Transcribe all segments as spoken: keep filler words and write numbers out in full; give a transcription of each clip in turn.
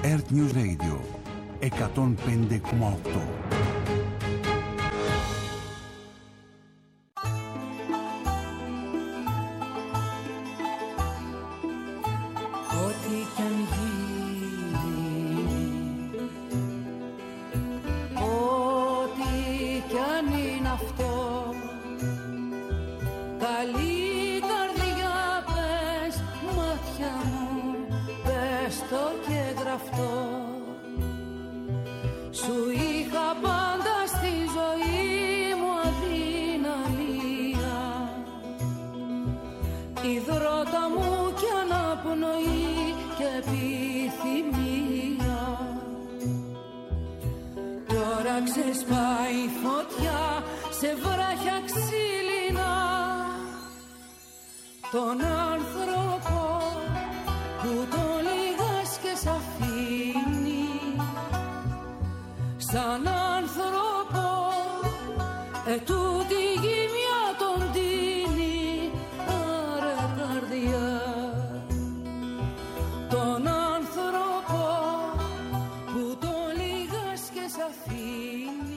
Earth News Radio εκατόν πέντε κόμμα οκτώ. Ό,τι κι αν γίνει, ό,τι κι αν είναι αυτό, καλή καρδιά πες, μάτια μου, πες το και γραφτό. Σου είχα πάντα στη ζωή μου αδυναμία, υδρότα μου κι αναπνοή και επιθυμία. Τώρα ξεσπάει η φωτιά σε βράχια ξύλινα, τον άνθρωπο που τον λιγάς και σ' αφήνει. Σαν άνθρωπο ετούτη η γη μια τον τίνει. Άρε καρδιά, τον άνθρωπο που τον λιγάς και σ' αφήνει.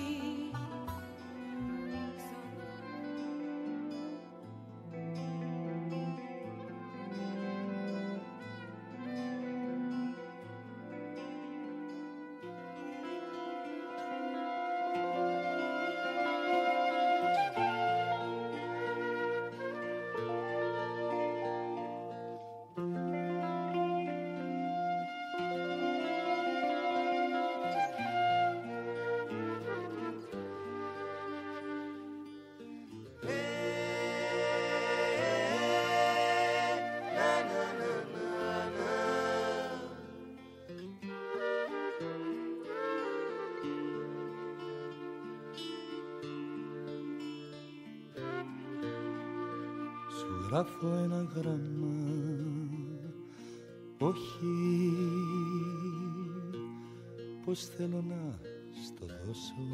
Γράφω ένα γράμμα, όχι πως θέλω να στο δώσω.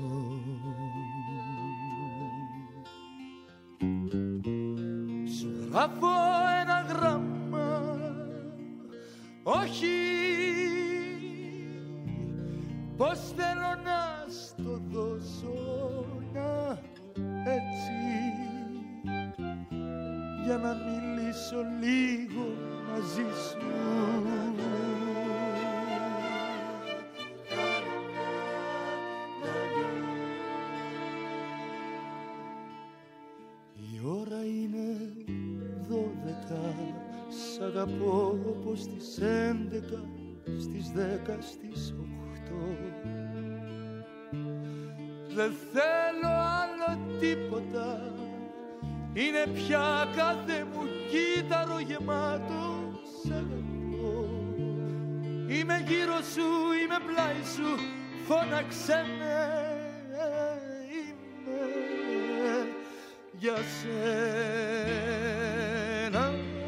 Σου γράφω ένα γράμμα, όχι πως θέλω να στο δώσω. Να έτσι για να μιλήσω λίγο μαζί σου. Η ώρα είναι δώδεκα, σ' αγαπώ όπως στις έντεκα, στις δέκα, στις οκτώ. Δεν θέλω άλλο τίποτα, είναι πια κάθε μου κύτταρο γεμάτο σ' αγαπώ. Είμαι γύρω σου, είμαι πλάι σου, φώναξε με, είμαι για σένα.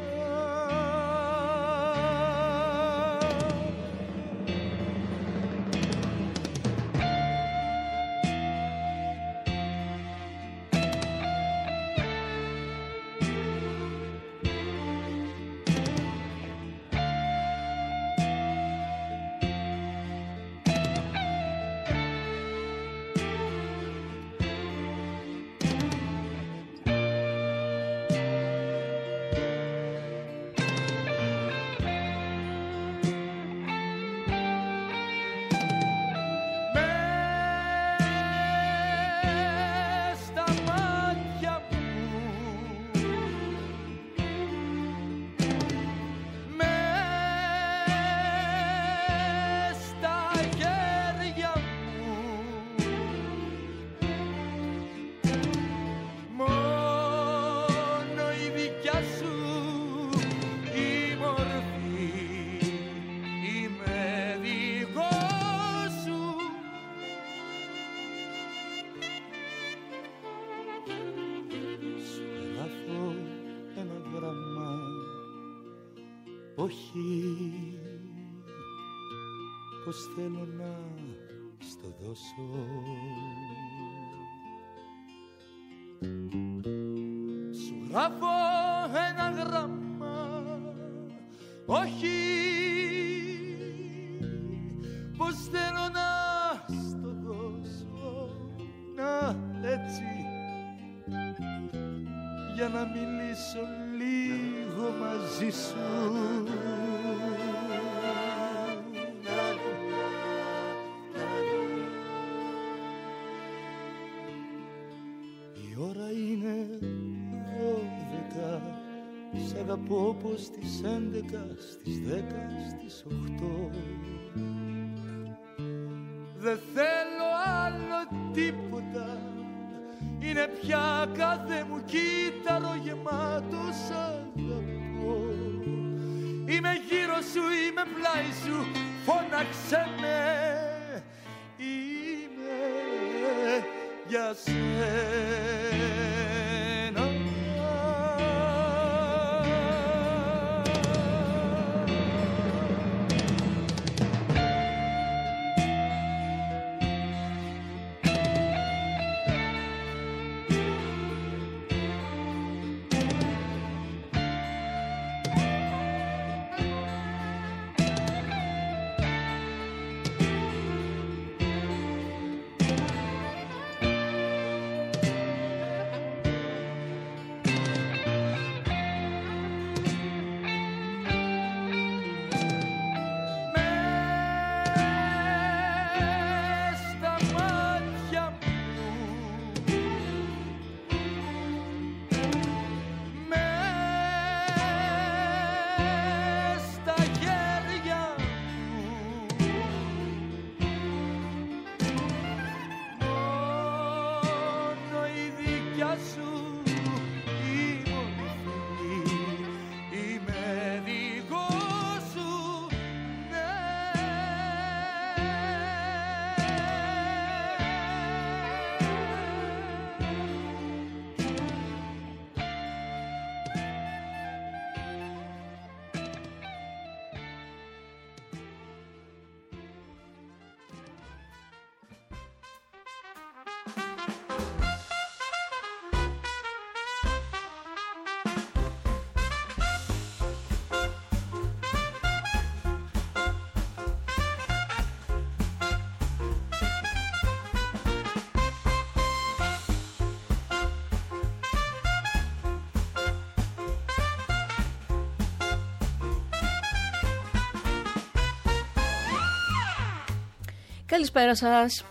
Όχι πως θέλω να στο δώσω. Σου γράφω ένα γράμμα, όχι πως θέλω να στο δώσω, να έτσι, για να μιλήσω λίγο μαζί σου. Η ώρα είναι δώδεκα, σ' αγαπώ πως στις έντεκα, στις δέκα, στις οκτώ. Δεν θέλω άλλο τίποτα, είναι πια κάθε μου κύτταρο γεμάτο σ' αγαπώ. Είμαι γύρω σου, είμαι πλάι σου, φώναξε με. Είμαι για σένα. Καλησπέρα σας.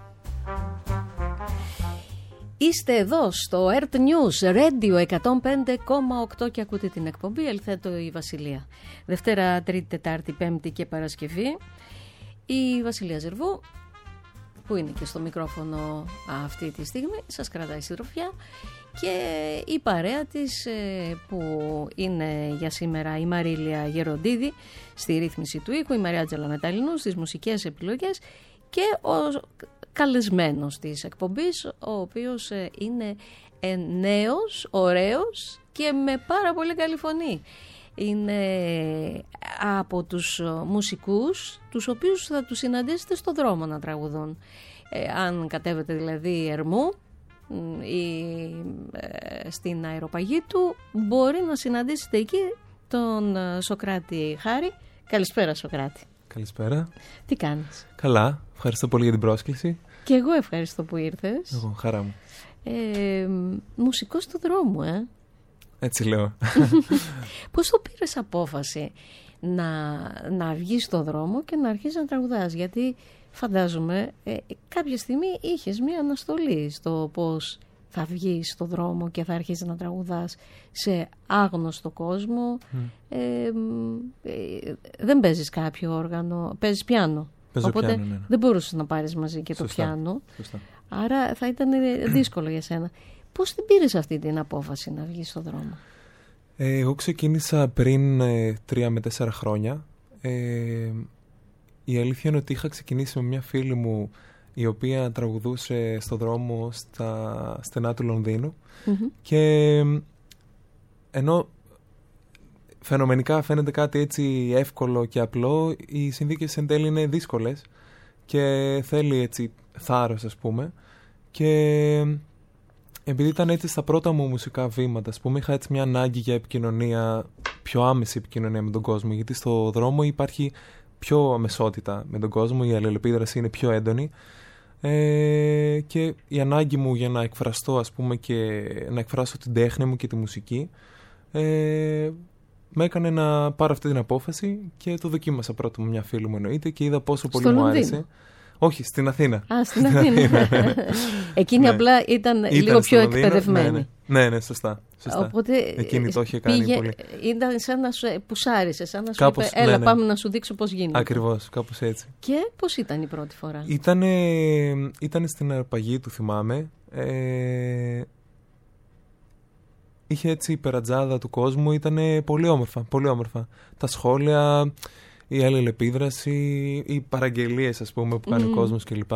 Είστε εδώ στο Earth News Radio εκατόν πέντε κόμμα οκτώ και ακούτε την εκπομπή Ελθέτω η Βασιλεία. Δευτέρα, Τρίτη, Τετάρτη, Πέμπτη και Παρασκευή. Η Βασιλεία Ζερβού, που είναι και στο μικρόφωνο αυτή τη στιγμή, σας κρατάει συντροφιά, και η παρέα της που είναι για σήμερα η Μαρίλια Γεροντίδη στη ρύθμιση του ήχου, η Μαρία Τζαλαμεταλινού στις μουσικές επιλογές και ο καλεσμένος της εκπομπής, ο οποίος είναι νέος, ωραίος και με πάρα πολύ καλή φωνή. Είναι από τους μουσικούς τους οποίους θα τους συναντήσετε στο δρόμο να τραγουδούν. Ε, αν κατέβετε δηλαδή Ερμού ή ε, στην Αεροπαγήτου, μπορεί να συναντήσετε εκεί τον Σοκράτη Χάρη. Καλησπέρα, Σοκράτη. Καλησπέρα. Τι κάνεις? Καλά, ευχαριστώ πολύ για την πρόσκληση. Και εγώ ευχαριστώ που ήρθες. Εγώ, χαρά μου. Ε, μουσικός του δρόμου, ε. Έτσι λέω. Πώς το πήρες απόφαση να, να βγεις στο δρόμο και να αρχίσεις να τραγουδάς? Γιατί φαντάζομαι ε, κάποια στιγμή είχες μία αναστολή στο πώς θα βγεις στο δρόμο και θα αρχίσεις να τραγουδάς σε άγνωστο κόσμο. Mm. Ε, ε, δεν παίζεις κάποιο όργανο, παίζεις πιάνο. Παίζω Οπότε πιάνο, ναι, ναι. δεν μπορούσες να πάρεις μαζί και Σωστά. το πιάνο. Σωστά. Άρα θα ήταν δύσκολο για σένα. Πώς την πήρες αυτή την απόφαση να βγεις στο δρόμο? Ε, εγώ ξεκίνησα πριν ε, τρία με τέσσερα χρόνια. Ε, η αλήθεια είναι ότι είχα ξεκινήσει με μια φίλη μου η οποία τραγουδούσε στο δρόμο στα στενά του Λονδίνου. Mm-hmm. Και ενώ φαινομενικά φαίνεται κάτι έτσι εύκολο και απλό, οι συνθήκες εν τέλει είναι δύσκολες και θέλει έτσι θάρρος, ας πούμε. Και επειδή ήταν έτσι στα πρώτα μου μουσικά βήματα, ας πούμε, είχα έτσι μια ανάγκη για επικοινωνία, πιο άμεση επικοινωνία με τον κόσμο, γιατί στο δρόμο υπάρχει πιο αμεσότητα με τον κόσμο, η αλληλεπίδραση είναι πιο έντονη. Ε, και η ανάγκη μου για να εκφραστώ, ας πούμε, και να εκφράσω την τέχνη μου και τη μουσική ε, με έκανε να πάρω αυτή την απόφαση και το δοκίμασα πρώτα με μια φίλη μου, εννοείται, και είδα πόσο πολύ μου άρεσε. Όχι, στην Αθήνα. Α, στην Αθήνα. Εκείνη απλά ήταν, ήταν λίγο πιο εκπαιδευμένη. Ναι, ναι, ναι, ναι, σωστά. σωστά. Οπότε εκείνη το είχε κάνει πήγε, πολύ. Ήταν σαν να σου πουσάρισε, σαν να σου κάπως, είπε, έλα ναι, ναι. πάμε να σου δείξω πώς γίνεται. Ακριβώς, κάπως έτσι. Και πώς ήταν η πρώτη φορά? Ήτανε, ήτανε στην αρπαγή του, θυμάμαι. Ε, είχε έτσι η περατζάδα του κόσμου, ήταν πολύ όμορφα, πολύ όμορφα. Τα σχόλια, η αλληλεπίδραση, οι παραγγελίες, ας πούμε, που κάνει mm. ο κόσμος κλπ.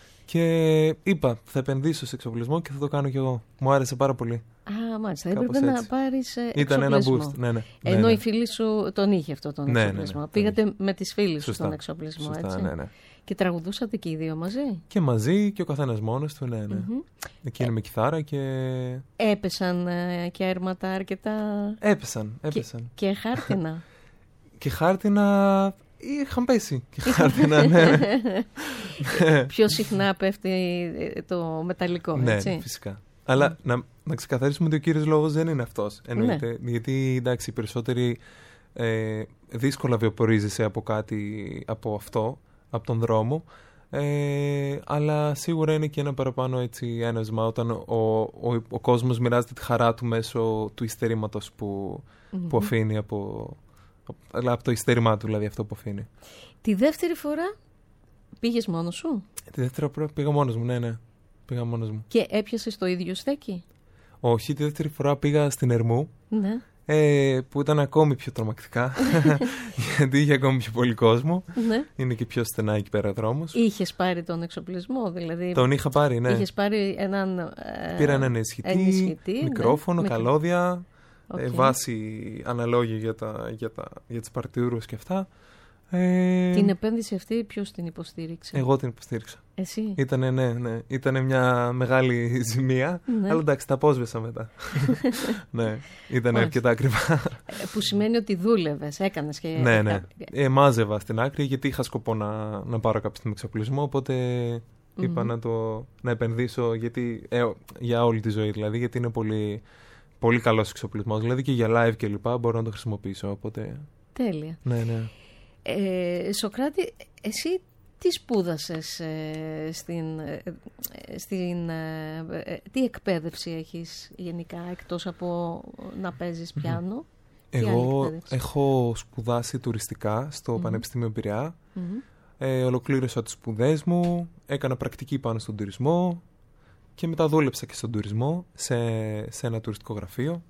Και είπα, θα επενδύσω σε εξοπλισμό και θα το κάνω κι εγώ. Μου άρεσε πάρα πολύ. Α, μάλιστα. Έπρεπε έτσι να πάρεις εξοπλισμό. Ήταν ένα boost. Ναι, ναι. Ενώ ναι, ναι. η φίλη σου τον είχε αυτό τον ναι, εξοπλισμό. Ναι, ναι, Πήγατε ναι. με τις φίλες Σωστά. σου τον εξοπλισμό, Σωστά, έτσι. ναι, ναι. Και τραγουδούσατε και οι δύο μαζί. Και μαζί και ο καθένας μόνος του, ναι, ναι. Mm-hmm. Εκείνη ε, με κιθάρα και... Έπεσαν ε, και έρματα αρκετά... Έπεσαν, έπεσαν. Και, και χάρτινα. Και χάρτινα... Είχαν πέσει και χάρτινα, ναι, ναι. Πιο συχνά πέφτει το μεταλλικό, ναι, έτσι. Ναι, φυσικά. Αλλά mm. να, να ξεκαθαρίσουμε ότι ο κύριος λόγος δεν είναι αυτός, εννοείται. Ναι. Γιατί, εντάξει, οι περισσότεροι ε, δύσκολα βιοπορίζεσαι από κάτι, από αυτό, από τον δρόμο. Ε, αλλά σίγουρα είναι και ένα παραπάνω έτσι έναυσμα όταν ο, ο, ο, ο κόσμος μοιράζεται τη χαρά του μέσω του υστερήματος που, mm-hmm. που αφήνει από... Αλλά από το υστερήμά του, δηλαδή, αυτό που αφήνει. Τη δεύτερη φορά πήγες μόνος σου? Τη δεύτερη φορά πήγα μόνος μου, ναι, ναι. Πήγα μόνος μου. Και έπιασες το ίδιο στέκι? Όχι, τη δεύτερη φορά πήγα στην Ερμού. Ναι. Ε, που ήταν ακόμη πιο τρομακτικά. Γιατί είχε ακόμη πιο πολύ κόσμο. Ναι. Είναι και πιο στενά εκεί πέρα δρόμος. Είχες πάρει τον εξοπλισμό, δηλαδή? Τον είχα πάρει, ναι. Είχες πάρει έναν. Ε, Πήρα έναν ενισχυτή, ενισχυτή μικρόφωνο, ναι. καλώδια. Okay. Ε, βάση αναλόγια για, τα, για, τα, για τις παρτιτούρες και αυτά. Ε, την επένδυση αυτή ποιος την υποστήριξε? Εγώ την υποστήριξα. Εσύ? Ήτανε, ναι, ναι. Ήτανε μια μεγάλη ζημία, ναι. Αλλά εντάξει, τα απόσβεσα μετά. Ναι, ήταν αρκετά ακριβά. Που σημαίνει ότι δούλευες, έκανες και... Ναι, ναι. Ε, μάζευα στην άκρη γιατί είχα σκοπό να, να πάρω κάποιο εξοπλισμό, οπότε mm-hmm. είπα να, το, να επενδύσω γιατί, ε, για όλη τη ζωή δηλαδή, γιατί είναι πολύ... Πολύ καλός εξοπλισμός, δηλαδή και για live και λοιπά μπορώ να το χρησιμοποιήσω, οπότε... Τέλεια. Ναι, ναι. Ε, Σωκράτη, εσύ τι σπούδασες ε, στην... Ε, στην ε, ε, τι εκπαίδευση έχεις γενικά, εκτός από να παίζεις πιάνο? Εγώ έχω σπουδάσει τουριστικά στο mm-hmm. Πανεπιστήμιο Πειραιά. Mm-hmm. Ε, ολοκλήρωσα τις σπουδές μου, έκανα πρακτική πάνω στον τουρισμό. Και μετά δούλεψα και στον τουρισμό, σε, σε ένα τουριστικό γραφείο.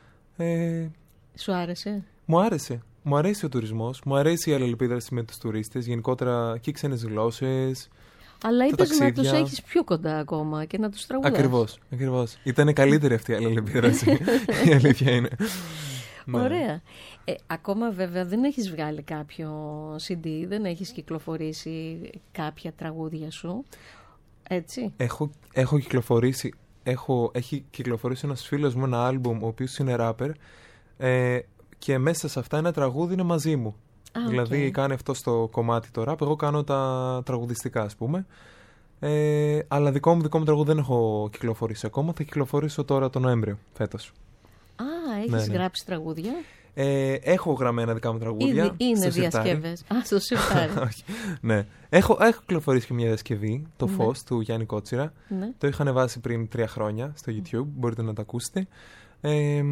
Ε, Σου άρεσε? Μου άρεσε. Μου αρέσει ο τουρισμός, μου αρέσει η αλληλεπίδραση με τους τουρίστες, γενικότερα και οι ξένες γλώσσες. Αλλά είπες να τους έχεις πιο κοντά ακόμα και να τους τραγουδάς. Ακριβώς, ακριβώς. Ήταν καλύτερη αυτή η αλληλεπίδραση, η αλήθεια είναι. Ωραία. Ε, ακόμα βέβαια δεν έχεις βγάλει κάποιο σι ντι, δεν έχεις κυκλοφορήσει κάποια τραγούδια σου. Έτσι. Έχω, έχω κυκλοφορήσει, έχω, έχει κυκλοφορήσει ένας φίλος μου ένα άλμπουμ ο οποίος είναι ράπερ ε, και μέσα σε αυτά ένα τραγούδι είναι μαζί μου. Α, δηλαδή okay. κάνει αυτό στο κομμάτι το ράπ, εγώ κάνω τα τραγουδιστικά ας πούμε. Ε, αλλά δικό μου, δικό μου τραγούδι δεν έχω κυκλοφορήσει ακόμα, θα κυκλοφορήσω τώρα τον Νοέμβριο φέτος. Α, έχεις ναι, ναι. γράψει τραγούδια? Ε, έχω γραμμένα δικά μου τραγούδια. Ήδη, είναι διασκευές. Α, στο σιρτάρι. Ναι. Έχω, έχω κυκλοφορήσει και μια διασκευή, το ναι. Φως του Γιάννη Κότσιρα. Ναι. Το είχα ανεβάσει πριν τρία χρόνια στο YouTube, μπορείτε να το ακούσετε. Ε,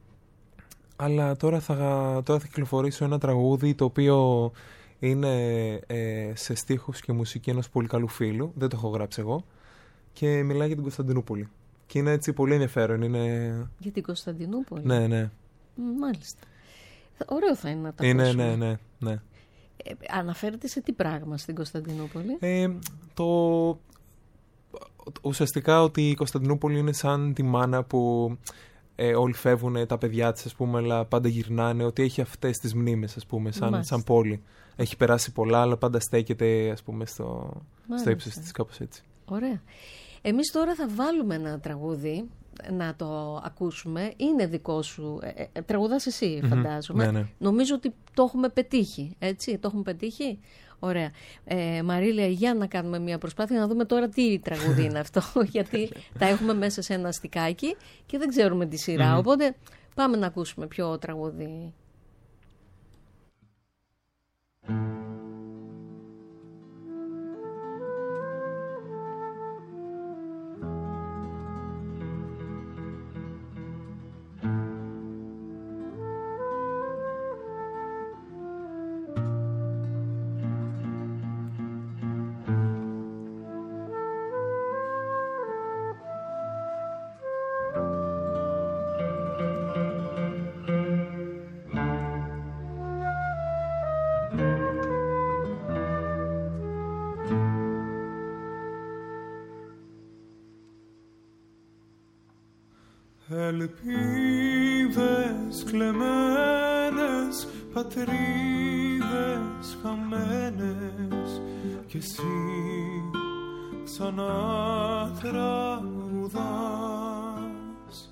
αλλά τώρα θα, τώρα θα κυκλοφορήσω ένα τραγούδι το οποίο είναι ε, σε στίχους και μουσική ενός πολύ καλού φίλου. Δεν το έχω γράψει εγώ. Και μιλάει για την Κωνσταντινούπολη. Και είναι έτσι πολύ ενδιαφέρον. Είναι... Για την Κωνσταντινούπολη? Ναι, ναι. Μάλιστα. Ωραίο θα είναι να τα είναι, ακούσουμε. Ναι, ναι, ναι. Ε, αναφέρεται σε τι πράγμα στην Κωνσταντινούπολη? Ε, το... Ουσιαστικά ότι η Κωνσταντινούπολη είναι σαν τη μάνα που ε, όλοι φεύγουν τα παιδιά της, ας πούμε, αλλά πάντα γυρνάνε, ότι έχει αυτές τις μνήμες, ας πούμε, σαν, σαν πόλη. Έχει περάσει πολλά, αλλά πάντα στέκεται, ας πούμε, στο, στο ύψος της, κάπως έτσι. Ωραία. Εμείς τώρα θα βάλουμε ένα τραγούδι να το ακούσουμε. Είναι δικό σου. Ε, ε, τραγουδάς εσύ, Mm-hmm. φαντάζομαι. Ναι, ναι. Νομίζω ότι το έχουμε πετύχει. Έτσι, το έχουμε πετύχει. Ωραία. Ε, Μαρίλια, για να κάνουμε μια προσπάθεια να δούμε τώρα τι τραγούδι είναι αυτό. Γιατί τα έχουμε μέσα σε ένα στικάκι και δεν ξέρουμε τη σειρά. Mm-hmm. Οπότε πάμε να ακούσουμε ποιο τραγούδι. Ελπίδες κλεμμένες, πατρίδες χαμένες, κι εσύ ξανά τραγουδάς.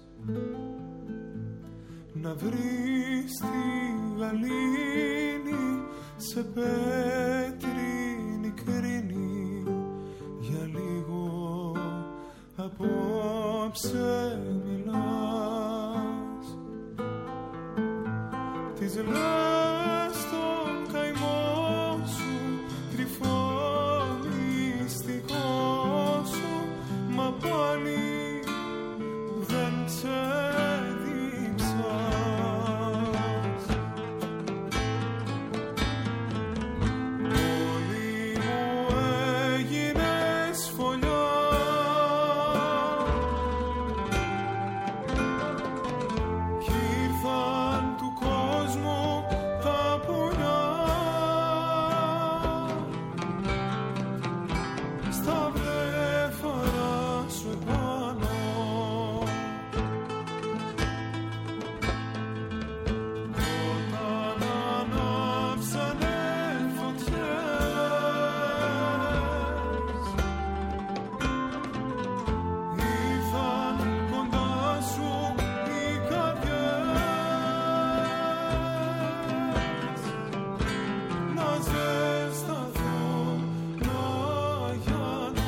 Να βρεις τη γαλήνη σε πέτρινη κρίνη, για λίγο απόψε μιλάς. Της λες τον καημό σου, κρυφό μυστικό σου, μα πάλι δεν ξεδίψας. Όλη μου έγινες φωλιά, κι ήρθαν του κόσμου τα πουλιά. Στα βλέφαρα σου επάνω, όταν ανάψανε φωτιές, ήρθαν κοντά σου οι καρδιές. Να ζεσταθώ, να γιάνω.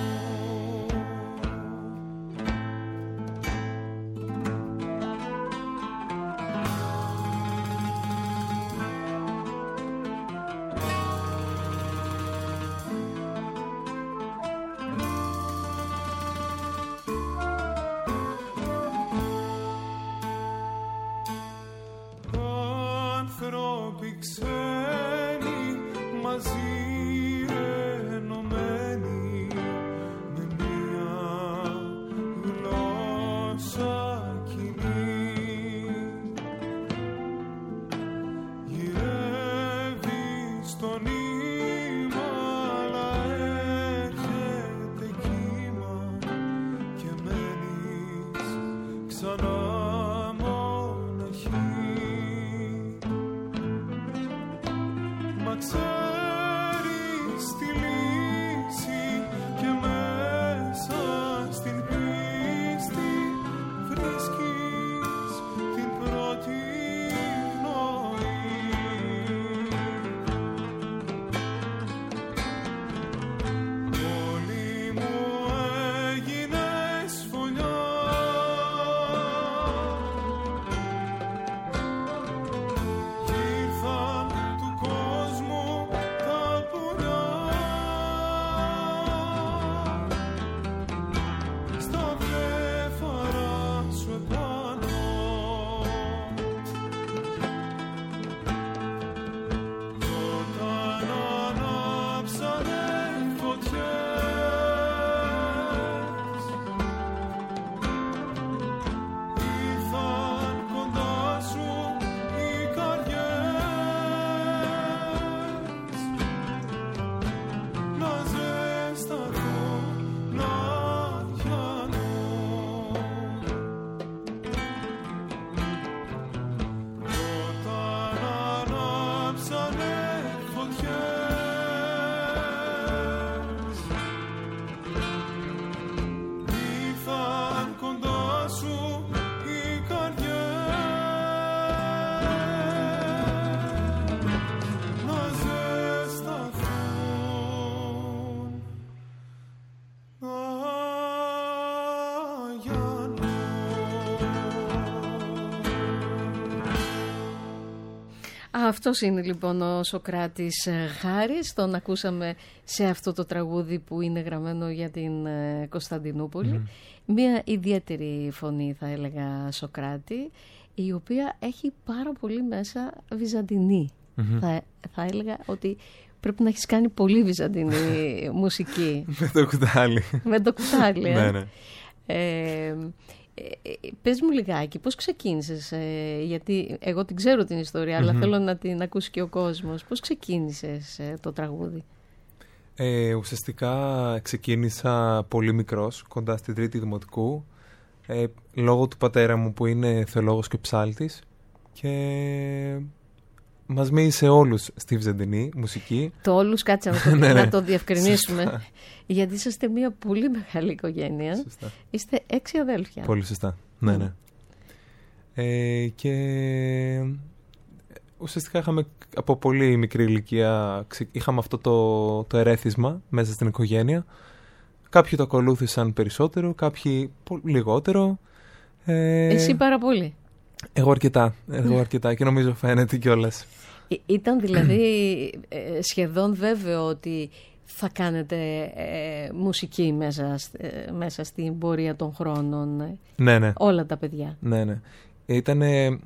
Άνθρωποι ξένοι μαζί ενωμένοι, με μια γλώσσα κοινή. Γυρεύεις στο νήμα, αλλά έρχεται κύμα και μένεις ξανά μοναχή. Μα ξέρεις τη λύση και μέσα στην πίστη βρίσκεις την πρώτη πνοή. Όλη μου έγινες φωλιά, κι ήρθαν του κόσμου τα πουλιά. Αυτός είναι λοιπόν ο Σωκράτης Χάρης. Τον ακούσαμε σε αυτό το τραγούδι που είναι γραμμένο για την Κωνσταντινούπολη. Mm. Μια ιδιαίτερη φωνή, θα έλεγα, Σωκράτη, η οποία έχει πάρα πολύ μέσα βυζαντινή. Mm-hmm. Θα, θα έλεγα ότι πρέπει να έχεις κάνει πολύ βυζαντινή μουσική. Με το κουτάλι. Με το κουτάλι, ε. ναι, ναι. Ε, πες μου λιγάκι, πώς ξεκίνησες, ε, γιατί εγώ την ξέρω την ιστορία, mm-hmm. αλλά θέλω να την ακούσει και ο κόσμος. Πώς ξεκίνησες ε, το τραγούδι? Ε, ουσιαστικά ξεκίνησα πολύ μικρός, κοντά στην τρίτη δημοτικού, ε, λόγω του πατέρα μου που είναι θεολόγος και ψάλτης, και μας μίλησε όλους στη βυζαντινή μουσική. Το όλους, κάτσε να το, ναι, ναι. να το διευκρινίσουμε. Σωστά. Γιατί είσαστε μια πολύ μεγάλη οικογένεια. Σωστά. Είστε έξι αδέλφια. Πολύ σωστά. Ναι, mm. ναι. Ε, και ουσιαστικά είχαμε από πολύ μικρή ηλικία, είχαμε αυτό το, το ερέθισμα μέσα στην οικογένεια. Κάποιοι το ακολούθησαν περισσότερο, κάποιοι λιγότερο. Ε, Εσύ πάρα πολύ. Εγώ αρκετά, εγώ αρκετά και νομίζω φαίνεται κιόλας. Ή, ήταν δηλαδή σχεδόν βέβαιο ότι θα κάνετε ε, μουσική μέσα, ε, μέσα στην πορεία των χρόνων? Ναι, ναι. Όλα τα παιδιά. Ναι, ναι. Ήτανε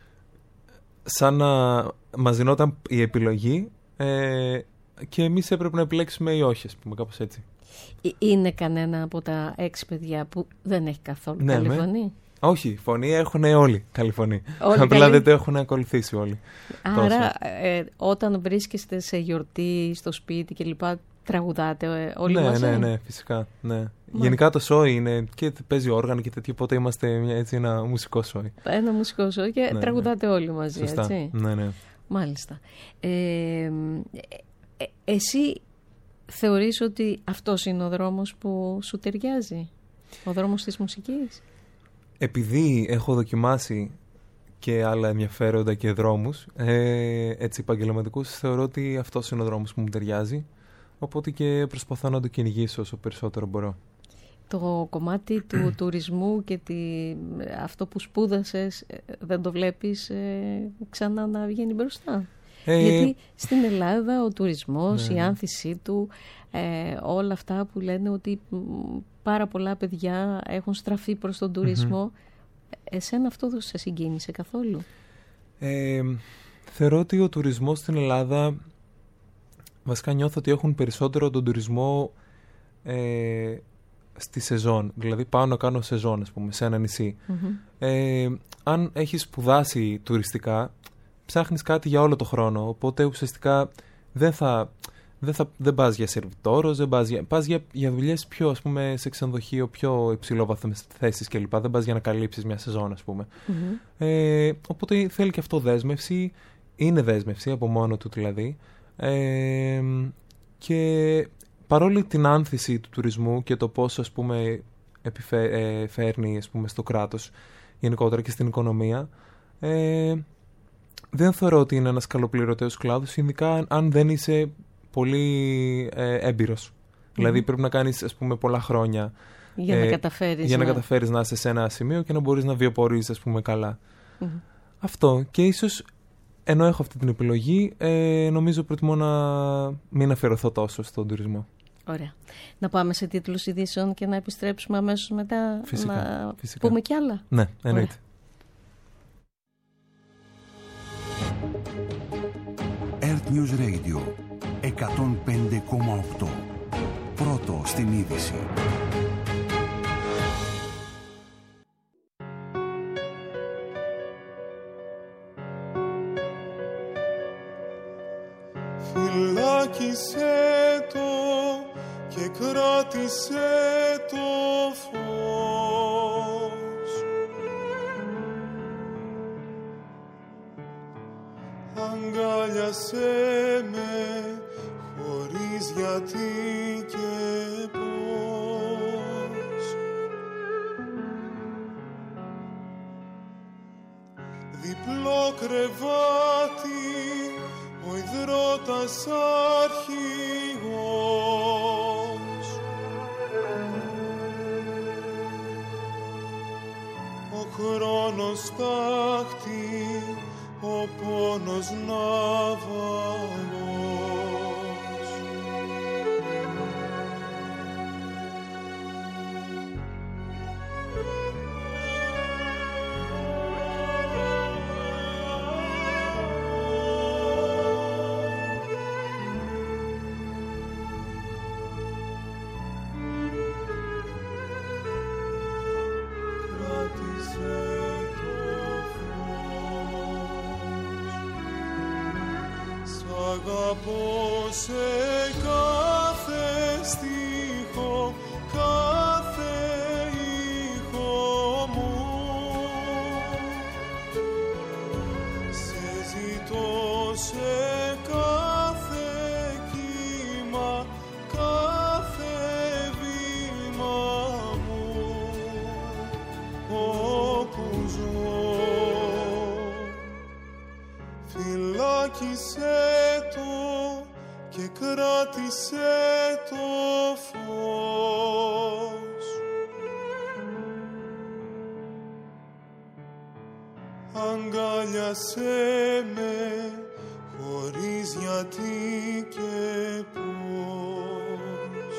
σαν να μας δινόταν η επιλογή ε, και εμείς έπρεπε να επιλέξουμε ή όχι, ας πούμε, κάπως έτσι. Είναι κανένα από τα έξι παιδιά που δεν έχει καθόλου ναι, καλή φωνή? Όχι, φωνή έχουν όλοι καλή φωνή. Όλοι Απλά καλή... δεν το έχουν ακολουθήσει όλοι. Άρα ε, όταν βρίσκεστε σε γιορτή, στο σπίτι κλπ, τραγουδάτε ε, όλοι ναι, μαζί? Ναι, ναι, φυσικά. Ναι. Γενικά το σόι είναι και παίζει όργανο και τέτοιο, οπότε είμαστε μια, έτσι, ένα μουσικό σόι. Ένα μουσικό σόι και ναι, τραγουδάτε ναι. όλοι μαζί, σωστά. Έτσι. Ναι, ναι. Μάλιστα. Ε, ε, ε, εσύ θεωρείς ότι αυτός είναι ο δρόμος που σου ταιριάζει? Ο δρόμος της μουσικής? Επειδή έχω δοκιμάσει και άλλα ενδιαφέροντα και δρόμους, ε, έτσι επαγγελματικούς, θεωρώ ότι αυτός είναι ο δρόμος που μου ταιριάζει. Οπότε και προσπαθώ να το κυνηγήσω όσο περισσότερο μπορώ. Το κομμάτι του τουρισμού και τη, αυτό που σπούδασες, δεν το βλέπεις ε, ξανά να βγαίνει μπροστά? Ε, Γιατί στην Ελλάδα ο τουρισμός, ναι, η άνθησή του, ε, όλα αυτά που λένε ότι πάρα πολλά παιδιά έχουν στραφεί προς τον τουρισμό, mm-hmm. εσένα αυτό δεν σε συγκίνησε καθόλου? Ε, θεωρώ ότι ο τουρισμός στην Ελλάδα, βασικά νιώθω ότι έχουν περισσότερο τον τουρισμό ε, στη σεζόν. Δηλαδή πάω να κάνω σεζόν, ας πούμε, σε ένα νησί. Mm-hmm. Ε, αν έχεις σπουδάσει τουριστικά, ψάχνεις κάτι για όλο το χρόνο, οπότε ουσιαστικά δεν θα... Δεν, θα, δεν πας για σερβιτόρος, δεν πας για, πας για, για δουλειές πιο, ας πούμε, σε ξενοδοχείο, πιο υψηλόβαθμες θέσεις κλπ. Δεν πας για να καλύψεις μια σεζόν, ας πούμε. Mm-hmm. Ε, οπότε θέλει και αυτό δέσμευση, είναι δέσμευση από μόνο του δηλαδή. Ε, και παρόλη την άνθηση του τουρισμού και το πόσο, ας πούμε, επιφε, ε, φέρνει, ας πούμε, στο κράτος γενικότερα και στην οικονομία, ε, δεν θεωρώ ότι είναι ένας καλοπληρωτέος κλάδος, ειδικά αν δεν είσαι πολύ ε, έμπειρος. Mm-hmm. Δηλαδή πρέπει να κάνεις, ας πούμε, πολλά χρόνια για ε, να καταφέρεις, για να... να καταφέρεις να είσαι σε ένα σημείο και να μπορείς να βιοπορείς, ας πούμε, καλά. Mm-hmm. Αυτό. Και ίσως, ενώ έχω αυτή την επιλογή, ε, νομίζω προτιμώ να μην αφιερωθώ τόσο στον τουρισμό. Ωραία. Να πάμε σε τίτλους ειδήσεων και να επιστρέψουμε αμέσως μετά, φυσικά, να φυσικά. πούμε κι άλλα. Ναι, εννοείται. Earth News Radio εκατόν πέντε κόμμα οκτώ. Πρώτο στην είδηση. Φυλάκισε το και κράτησε το φως. Αγκάλιασε με χωρίς γιατί και πώς. Διπλό κρεβάτι, ο υδρότας αρχηγός. Ο χρόνος τάχτη ο πόνος ναυαγός. Αγαπώ σε κάθε στίχο, κάθε ήχο μου. Σε ζητώ σε κάθε κύμα, κάθε βήμα μου, όπου ζω. Φυλάκισε και κράτησε το φως. Αγκάλιασέ με χωρίς γιατί και πώς.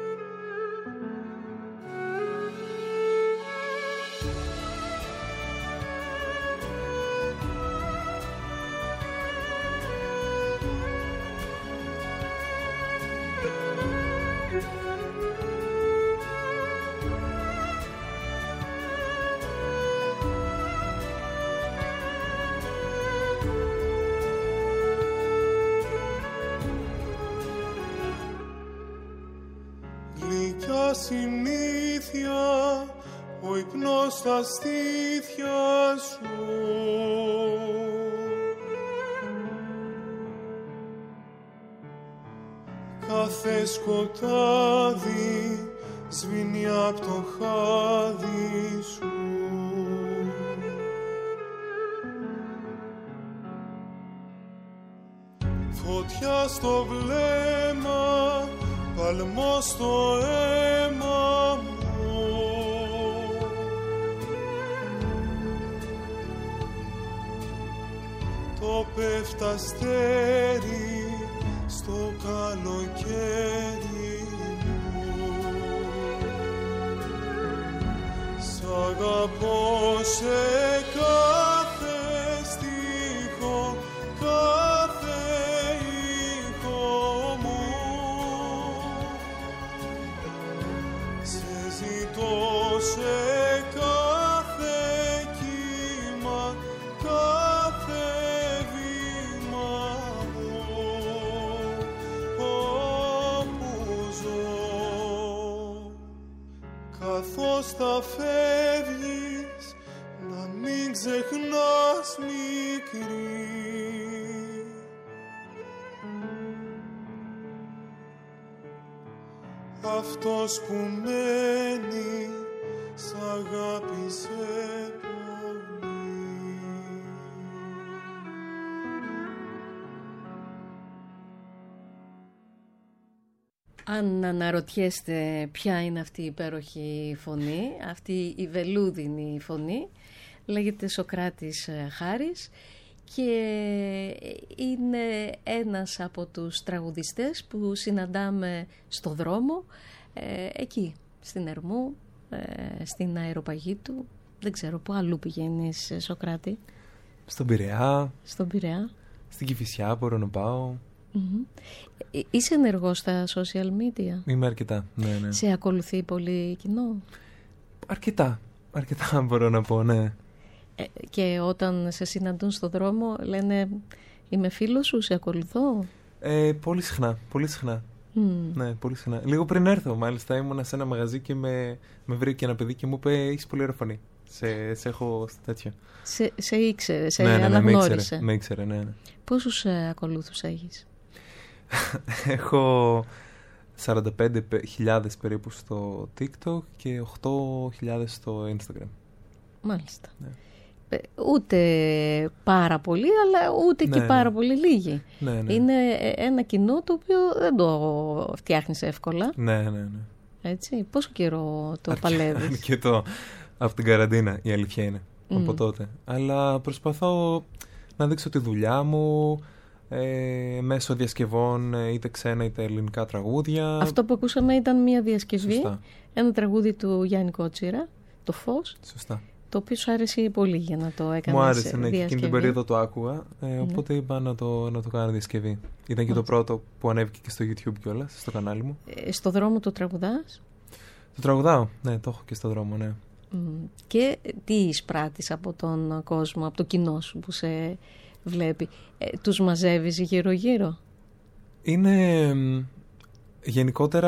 Γλυκιά συνήθεια, ο ύπνος στα στήθια σου. Κάθε σκοτάδι σβήνει απ' το χάδι σου. Φωτιά στο βλέμμα, παλμό στο αίμα μου. Το πέφταστέρι στο καλοκαίρι μου. Σ' αγαπώ σε κάθε στίχο, κάθε ήχο μου. Σε ζητώ σε κάθε κύμα, κάθε βήμα μου, όπου ζω. Καθώς θα φεύγεις, να μην ξεχνάς μικρή, αυτός που μένει σ' αγάπησε πολύ. Αν αναρωτιέστε ποια είναι αυτή η υπέροχη φωνή, αυτή η βελούδινη φωνή, λέγεται Σωκράτης Χάρης και είναι ένας από τους τραγουδιστές που συναντάμε στο δρόμο, ε, εκεί, στην Ερμού, ε, στην Αεροπαγήτου. Δεν ξέρω, πού αλλού πηγαίνεις, Σωκράτη? Στον Πειραιά. Στον Πειραιά. Στην Κηφισιά μπορώ να πάω. Mm-hmm. Είσαι ενεργός στα social media? Είμαι αρκετά, ναι, ναι. Σε ακολουθεί πολύ κοινό? Αρκετά, αρκετά μπορώ να πω, ναι. Ε, και όταν σε συναντούν στο δρόμο λένε είμαι φίλος σου, σε ακολουθώ? Ε, πολύ συχνά, πολύ συχνά. Mm. Ναι, πολύ συχνά. Λίγο πριν έρθω, μάλιστα, ήμουνα σε ένα μαγαζί και με, με βρήκε ένα παιδί και μου είπε έχεις πολύ ωραία φωνή. Σε, σε έχω τέτοιο. Σε, σε ήξερε, σε ναι, ναι, ναι, αναγνώρισε. Με ήξερε, με ήξερε, ναι, ναι. Πόσους ε, ακολούθους έχεις? Έχω σαράντα πέντε χιλιάδες περίπου στο TikTok και οκτώ χιλιάδες στο Instagram. Μάλιστα. Ναι. Ούτε πάρα πολύ, αλλά ούτε ναι, και πάρα ναι. πολύ λίγοι. Ναι, ναι. Είναι ένα κοινό το οποίο δεν το φτιάχνεις εύκολα. Ναι, ναι, ναι. Έτσι, πόσο καιρό το παλεύεις? Αρκετό. Από την καραντίνα η αλήθεια είναι. Mm. Από τότε. Αλλά προσπαθώ να δείξω τη δουλειά μου ε, μέσω διασκευών, είτε ξένα είτε ελληνικά τραγούδια. Αυτό που ακούσαμε ήταν μια διασκευή, Σωστά. ένα τραγούδι του Γιάννη Κότσιρα, το Φως. Σωστά. Το οποίο σου άρεσε πολύ για να το έκανες. Μου άρεσε, ναι, και εκείνη την περίοδο το άκουγα, ε, Ναι. οπότε είπα να το, να το κάνω διασκευή. Ήταν και το πρώτο που ανέβηκε και στο YouTube κιόλας, στο κανάλι μου. Ε, στο δρόμο το τραγουδάς. Το τραγουδάω, ναι, το έχω και στο δρόμο, ναι. Μ, Και τι εισπράττεις από τον κόσμο, από το κοινό σου που σε βλέπει. Ε, τους μαζεύεις γύρω-γύρω. Είναι μ, γενικότερα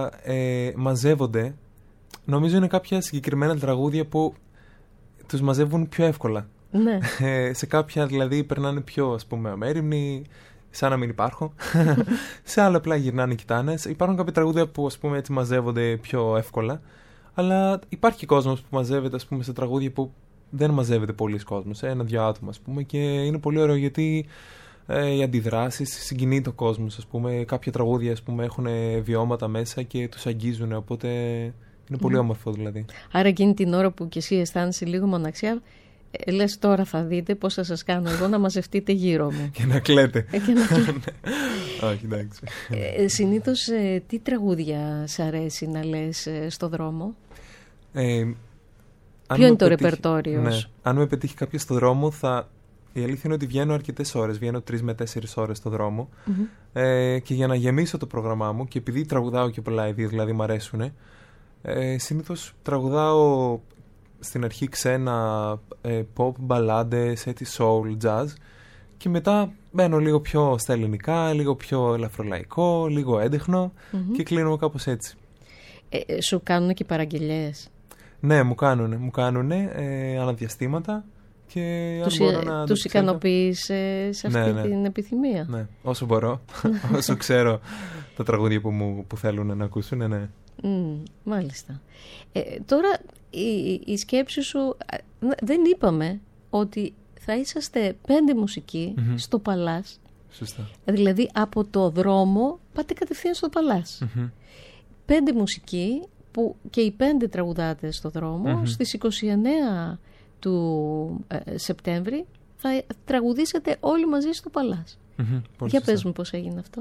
ε, μαζεύονται. Νομίζω είναι κάποια συγκεκριμένα τραγούδια που τους μαζεύουν πιο εύκολα. Ναι. Ε, σε κάποια δηλαδή περνάνε πιο, ας πούμε, αμέριμνοι, σαν να μην υπάρχω. Σε άλλα απλά γυρνάνε, κοιτάνε. Υπάρχουν κάποια τραγούδια που, ας πούμε, έτσι μαζεύονται πιο εύκολα. Αλλά υπάρχει και κόσμος που μαζεύεται, ας πούμε, σε τραγούδια που δεν μαζεύεται πολλοί κόσμος. Ένα-δυο άτομα, ας πούμε. Και είναι πολύ ωραίο γιατί ε, οι αντιδράσεις συγκινεί το κόσμος, ας πούμε. Κάποια τραγούδια, ας πούμε, έχουν βιώματα μέσα και τους αγγίζουν. Οπότε είναι πολύ Mm. όμορφο δηλαδή. Άρα εκείνη την ώρα που κι εσύ αισθάνεσαι λίγο μοναξιά, ε, λες τώρα θα δείτε πώς θα σας κάνω εγώ να μαζευτείτε γύρω μου. Και να κλαίτε. Ε, και να κλαίτε. Όχι, εντάξει. Ε, συνήθως ε, τι τραγούδια σ' αρέσει να λες ε, στο δρόμο? Ε, αν Ποιο με είναι το πετύχει- ρεπερτόριο Ναι. σου? Αν με πετύχει κάποιο στο δρόμο, θα... η αλήθεια είναι ότι βγαίνω αρκετές ώρες. Βγαίνω τρεις με τέσσερις ώρες στο δρόμο. Μμμ. Ε, και για να γεμίσω το πρόγραμμά μου, και επειδή τραγουδάω και πολλά είδη, δηλαδή μου αρέσουν, ε, συνήθως τραγουδάω στην αρχή ξένα ε, pop, μπαλάντες, έτσι soul, jazz. Και μετά μπαίνω λίγο πιο στα ελληνικά, λίγο πιο ελαφρολαϊκό, λίγο έντεχνο Μμμ. και κλείνω κάπως έτσι. Ε, ε, σου κάνουν και παραγγελίες? Ναι, μου κάνουνε, μου κάνουνε ε, αναδιαστήματα και αν Τους, μπορώ ε, να τους ανταπεξέλθω- ικανοποιείς ε, σε αυτή Ναι, ναι. την επιθυμία? Ναι, όσο μπορώ, όσο ξέρω τα τραγούδια που, μου, που θέλουν να ακούσουν, ναι. Μμ, μάλιστα. Ε, τώρα η, η σκέψη σου, α, δεν είπαμε ότι θα είσαστε πέντε μουσικοί Μμμ. στο Παλάς. Σωστά. Δηλαδή από το δρόμο πάτε κατευθείαν στο Παλάς. Μμμ. Πέντε μουσικοί που και οι πέντε τραγουδάτε στο δρόμο. Μμμ. Στις είκοσι εννέα του ε, Σεπτέμβρη θα τραγουδήσετε όλοι μαζί στο Παλάς. Μμμ. Πολύ Για σωστά. πες μου πώς έγινε αυτό.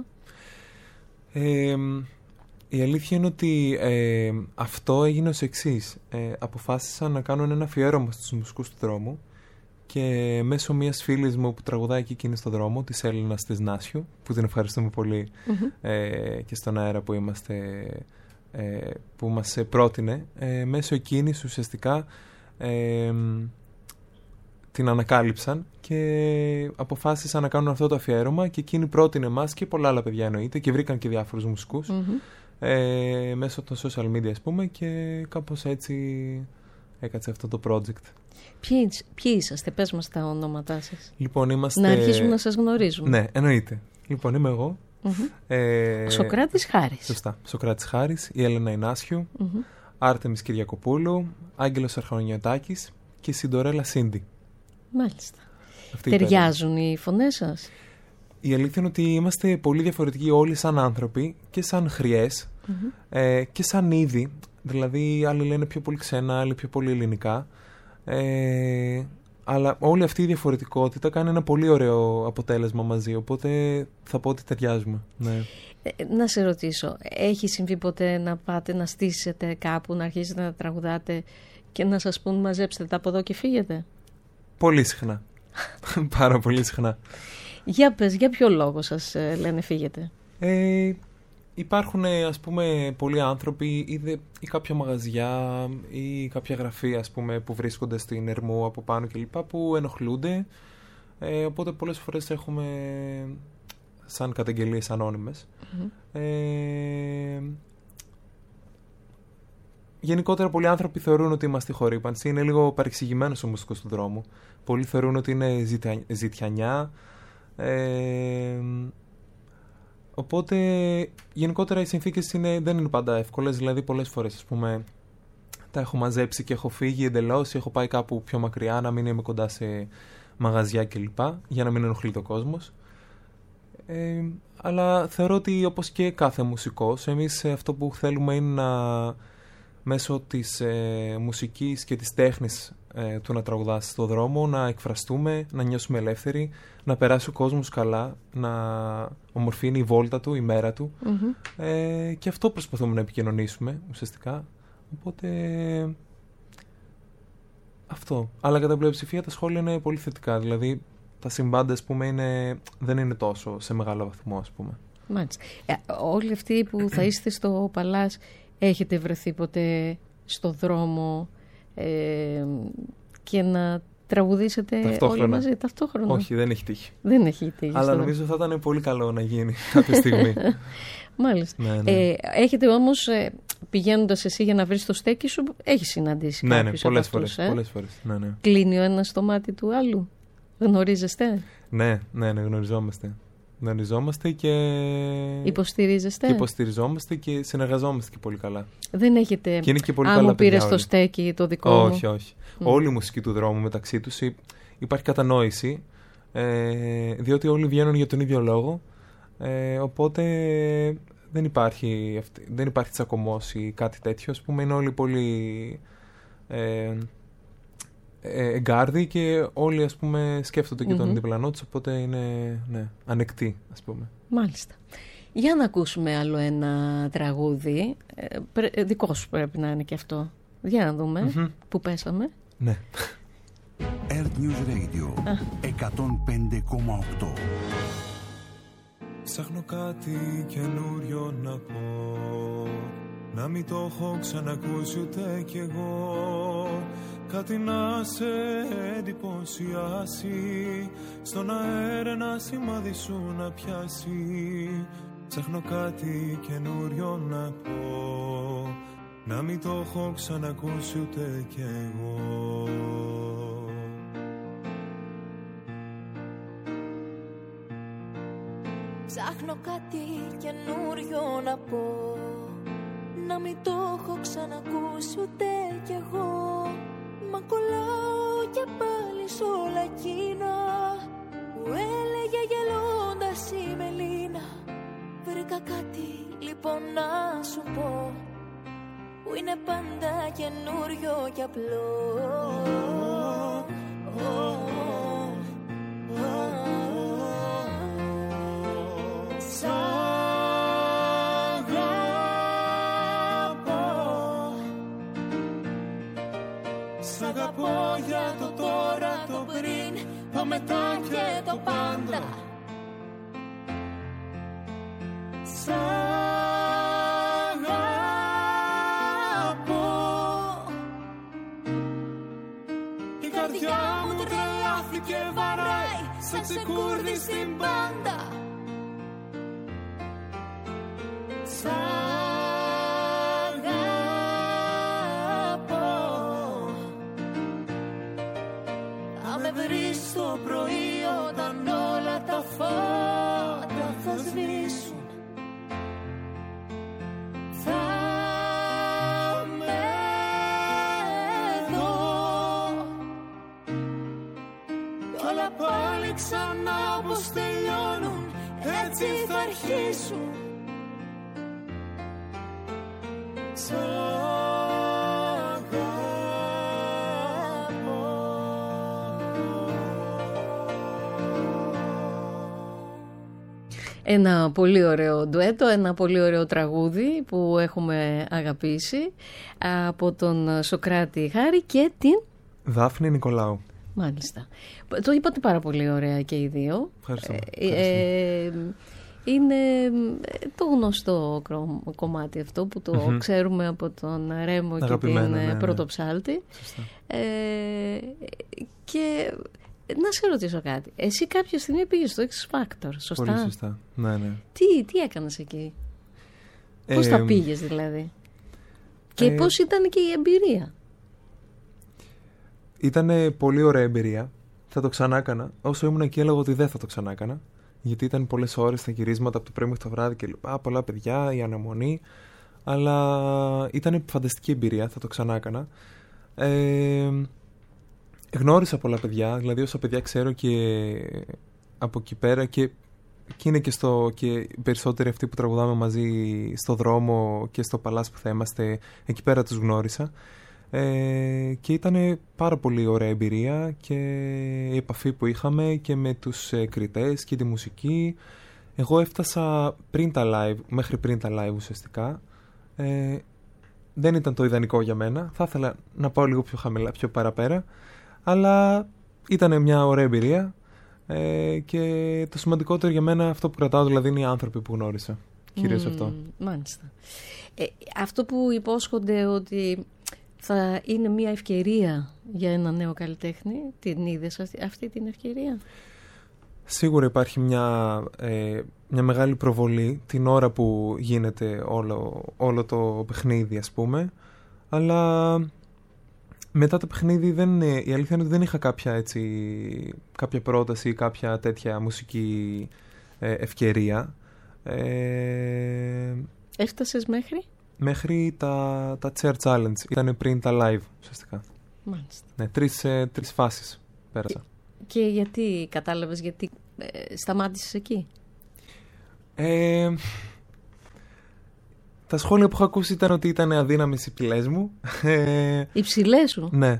Ε, η αλήθεια είναι ότι ε, αυτό έγινε ως εξής. Ε, αποφάσισα να κάνω ένα αφιέρωμα στους μουσικούς του δρόμου και μέσω μιας φίλης μου που τραγουδάει και εκείνη στο δρόμο, της Έλληνας της Νάσιου, που την ευχαριστούμε πολύ Μμμ. ε, και στον αέρα που είμαστε, ε, που μας πρότεινε, ε, μέσω εκείνης ουσιαστικά ε, την ανακάλυψαν και αποφάσισαν να κάνουν αυτό το αφιέρωμα και εκείνη πρότεινε εμάς και πολλά άλλα παιδιά εννοείται και βρήκαν και διάφορους μουσικούς Μμμ. ε, μέσω των social media, ας πούμε, και κάπως έτσι έκατσε αυτό το project. Ποιοι, ποιοι είσαστε, πες μας τα ονόματά σας. Λοιπόν, είμαστε... Να αρχίσουμε να σας γνωρίζουμε. Ναι, εννοείται. Λοιπόν, είμαι εγώ. Μμμ. Ε, Ο Σοκράτης Χάρης. Σωστά. Σοκράτης Χάρης, η Έλενα Ινάσιου, Μμμ. Άρτεμις Κυριακοπούλου, Άγγελος Αρχονιωτάκης και Συντορέλα Σίντι. Μάλιστα. Αυτή η Ταιριάζουν οι φωνές σας? Η αλήθεια είναι ότι είμαστε πολύ διαφορετικοί όλοι σαν άνθρωποι και σαν χρειές Μμμ. ε, και σαν είδη. Δηλαδή, άλλοι λένε πιο πολύ ξένα, άλλοι πιο πολύ ελληνικά. Ε, αλλά όλη αυτή η διαφορετικότητα κάνει ένα πολύ ωραίο αποτέλεσμα μαζί. Οπότε θα πω ότι ταιριάζουμε. Ναι. Ε, να σε ρωτήσω, έχει συμβεί ποτέ να πάτε να στήσετε κάπου, να αρχίσετε να τραγουδάτε και να σας πούν μαζέψτε τα από εδώ και φύγετε? Πολύ συχνά. Πάρα πολύ συχνά. Για πες, για ποιο λόγο σας ε, λένε φύγετε? Ε, υπάρχουν, ας πούμε, πολλοί άνθρωποι ή, δε, ή κάποια μαγαζιά ή κάποια γραφεία, ας πούμε, που βρίσκονται στην Ερμού από πάνω κλπ. Που ενοχλούνται. Ε, οπότε πολλές φορές έχουμε σαν καταγγελίες ανώνυμες. Μμμ. Ε, γενικότερα πολλοί άνθρωποι θεωρούν ότι είμαστε χορύπανση. Είναι λίγο παρεξηγημένος ο μουσικός του δρόμου. Πολλοί θεωρούν ότι είναι ζητια, ζητιανιά. Ε, οπότε γενικότερα οι συνθήκες είναι, δεν είναι πάντα εύκολες. Δηλαδή πολλές φορές, ας πούμε, τα έχω μαζέψει και έχω φύγει εντελώς ή έχω πάει κάπου πιο μακριά να μην είμαι κοντά σε μαγαζιά κλπ. Για να μην ενοχλεί το κόσμος. Ε, αλλά θεωρώ ότι όπως και κάθε μουσικός, εμείς αυτό που θέλουμε είναι να μέσω της ε, μουσικής και της τέχνης ε, του να τραγουδάς στο δρόμο, να εκφραστούμε, να νιώσουμε ελεύθεροι, να περάσει ο κόσμος καλά, να ομορφύνει η βόλτα του, η μέρα του. Mm-hmm. Ε, και αυτό προσπαθούμε να επικοινωνήσουμε ουσιαστικά. Οπότε αυτό. Αλλά κατά πλειοψηφία τα σχόλια είναι πολύ θετικά. Δηλαδή τα συμβάντα, ας πούμε, είναι, δεν είναι τόσο σε μεγάλο βαθμό, ας πούμε. Μάλιστα. Ε, όλοι αυτοί που θα είστε στο Παλάς, έχετε βρεθεί ποτέ στο δρόμο ε, και να τραγουδήσετε ταυτόχρονα. Όλοι μαζί ταυτόχρονα? Όχι, δεν έχει τύχει. Δεν έχει τύχει. Αλλά νομίζω θα ήταν πολύ καλό να γίνει κάποια στιγμή. Μάλιστα. Ναι, ναι. Ε, έχετε όμως, ε, πηγαίνοντας εσύ για να βρεις το στέκι σου, έχεις συναντήσει ναι, κάποιους ναι, πολλές από αυτούς, φορές, ε? πολλές φορές. Ναι, ναι. Κλείνει ο ένας το μάτι του άλλου? Γνωρίζεστε? Ναι, ναι, ναι, γνωριζόμαστε. Γνωριζόμαστε και... Υποστηρίζεστε? Και υποστηριζόμαστε και συνεργαζόμαστε και πολύ καλά. Δεν έχετε... Και είναι και πολύ Α, καλά μου πήρες παιδιά το στέκι το δικό όχι, μου. Όχι, όχι. Mm. Όλη η μουσική του δρόμου μεταξύ τους υπάρχει κατανόηση, ε, διότι όλοι βγαίνουν για τον ίδιο λόγο, ε, οπότε δεν υπάρχει, αυτή, δεν υπάρχει τσακωμός ή κάτι τέτοιο. Ας πούμε, είναι όλοι πολύ ε, ε, εγκάρδοι και όλοι, ας πούμε, σκέφτονται και mm-hmm. τον διπλανό τους, οπότε είναι, ναι, ανεκτοί, ας πούμε. Μάλιστα. Για να ακούσουμε άλλο ένα τραγούδι. Ε, πρέ, δικό σου πρέπει να είναι και αυτό. Για να δούμε mm-hmm. που πέσαμε. Ναι. Earth News Radio εκατόν πέντε κόμμα οκτώ. Ψάχνω κάτι καινούριο να πω, να μην το έχω ξανακούσει ούτε κι εγώ. Κάτι να σε εντυπωσιάσει, στον αέρα ένα σημάδι σου να πιάσει. Ψάχνω κάτι καινούριο να πω, να μην το έχω ξανακούσει ούτε κι εγώ. Ψάχνω κάτι καινούριο να πω, να μην το έχω ξανακούσει ούτε κι εγώ. Μα κολλάω και πάλι σ' όλα εκείνα που έλεγε γελώντας η Μελίνα. Βρήκα κάτι λοιπόν να σου πω, που είναι πάντα καινούριο και απλό. Σ' αγαπώ, σ' αγαπώ για το τώρα, το πριν, το μετά και το πάντα. Σ' αγαπώ, η καρδιά μου τρελάθηκε, βαράει σαν ξεκούρδι στην πάντα. Σ' αγαπώ, θα με βρεις το πρωί όταν όλα τα φώτα θα σβήσουν. Θα με δω κι όλα πάλι ξανά όπως τελειώνουν, έτσι θα αρχίσουν. Σ' αγαπώ. Ένα πολύ ωραίο ντουέτο, ένα πολύ ωραίο τραγούδι που έχουμε αγαπήσει από τον Σωκράτη Χάρη και την Δάφνη Νικολάου. Μάλιστα. Το είπατε πάρα πολύ ωραία και οι δύο. Ευχαριστώ. Ε, ε, είναι το γνωστό κομμάτι αυτό που το mm-hmm. ξέρουμε από τον Ρέμο αγαπημένο, και την ναι, ναι. Πρωτοψάλτη. Ε, και να σε ρωτήσω κάτι. Εσύ κάποια στιγμή πήγες στο X Factor, σωστά? Πολύ σωστά. Ναι, ναι. Τι, τι έκανες εκεί? Ε, πώς τα πήγες δηλαδή? Και ε, πώς ήταν και η εμπειρία? Ήταν πολύ ωραία εμπειρία. Θα το ξανά έκανα. Όσο ήμουν εκεί έλεγα ότι δεν θα το ξανά έκανα. Γιατί ήταν πολλές ώρες τα γυρίσματα από το πρωί μέχρι το βράδυ και λοιπά. Πολλά παιδιά, η αναμονή. Αλλά ήταν φανταστική εμπειρία. Θα το ξανά έκανα. Ε, γνώρισα πολλά παιδιά. Δηλαδή όσα παιδιά ξέρω και από εκεί πέρα και, και είναι και, στο, και οι περισσότεροι αυτοί που τραγουδάμε μαζί στο δρόμο και στο Παλάς που θα είμαστε. Εκεί πέρα τους γνώρισα. Ε, και ήταν πάρα πολύ ωραία εμπειρία και η επαφή που είχαμε και με τους ε, κριτές και τη μουσική. Εγώ έφτασα πριν τα live, μέχρι πριν τα live ουσιαστικά. Ε, δεν ήταν το ιδανικό για μένα. Θα ήθελα να πάω λίγο πιο χαμηλά, πιο παραπέρα. Αλλά ήταν μια ωραία εμπειρία. Ε, και το σημαντικότερο για μένα, αυτό που κρατάω δηλαδή, είναι οι άνθρωποι που γνώρισα. Κυρίως mm, αυτό. Μάλιστα. Ε, αυτό που υπόσχονται ότι θα είναι μια ευκαιρία για ένα νέο καλλιτέχνη, την είδες αυτή, αυτή την ευκαιρία? Σίγουρα υπάρχει μια, ε, μια μεγάλη προβολή την ώρα που γίνεται όλο, όλο το παιχνίδι, ας πούμε. Αλλά μετά το παιχνίδι δεν, η αλήθεια είναι ότι δεν είχα κάποια, έτσι, κάποια πρόταση ή κάποια τέτοια μουσική ε, ευκαιρία. Ε, Έφτασες μέχρι? Μέχρι τα, τα Chair Challenge. Ήταν πριν τα live ουσιαστικά. Μάλιστα. Ναι, τρεις, ε, τρεις φάσεις πέρασα. Και γιατί κατάλαβες, γιατί ε, σταμάτησες εκεί? Ε, τα σχόλια που έχω ακούσει ήταν ότι ήταν αδύναμες οι ψηλές μου. Οι ψηλές σου? Ναι.